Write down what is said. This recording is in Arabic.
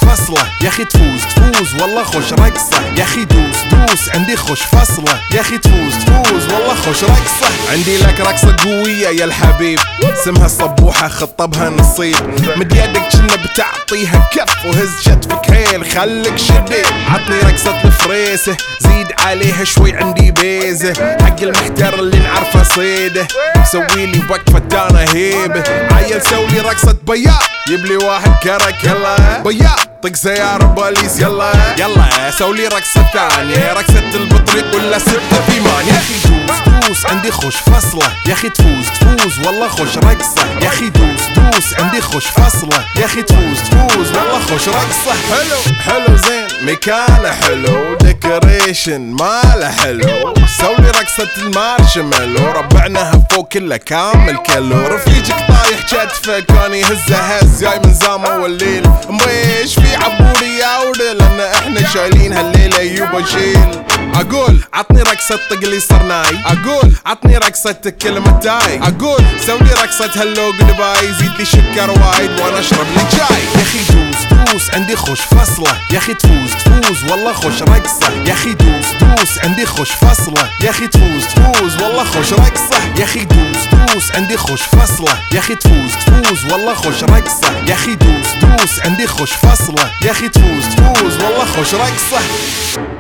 فصلة يا اخي تفوز والله خوش رقصة يا اخي دوس عندي خوش فصلة يا اخي تفوز والله خوش رقصة. عندي لك رقصة قوية يا الحبيب اسمها الصبوحة خطبها نصيب مد يدك كنا بتعطيها كف وهز شتفك هيل خلك شديد. عطني رقصة الفريسة زيد عليها شوي عندي بيزة حق المحتر اللي نعرفه صيده سويلي وقفة دانا هيبة عيل سولي رقصة بياض يبلي واحد كرك يلا بياض طق سيارة بوليس يلا سولي رقصة ثانية رقصة البطريق ولا ستة في مان. يا اخي دوس عندي خوش فصلة يا اخي تفوز والله خوش رقصة يا اخي دوس عندي خوش فصلة يا اخي تفوز والله خوش رقصة. حلو زين مكانه حلو ديكوريشن ماله حلو سولي رقصة المارشميلو ربعناها فوق كله كامل كيلو رفيجك طايح كتفه كان يهزه هز جاي من زامه والليل مبيش في عبوري يا ودل لان احنا شايلين هالليلة يوبا شيل. اقول عطني رقصة طقلي صرناي اقول عطني رقصة كلمة تاي اقول سولي رقصة هلو جودباي زيد لي شكر وايد وانا اشرب لي جاي. يا اخي دوس عندي خوش فصلة يا اخي تفوز والله خوش رقصة يا اخي دوس عندي خوش فصلة يا اخي تفوز والله خوش رقصة يا اخي دوس عندي خوش فصلة يا اخي تفوز والله خوش رقصة يا اخي دوس عندي خوش فصلة يا اخي تفوز والله خوش رقصة.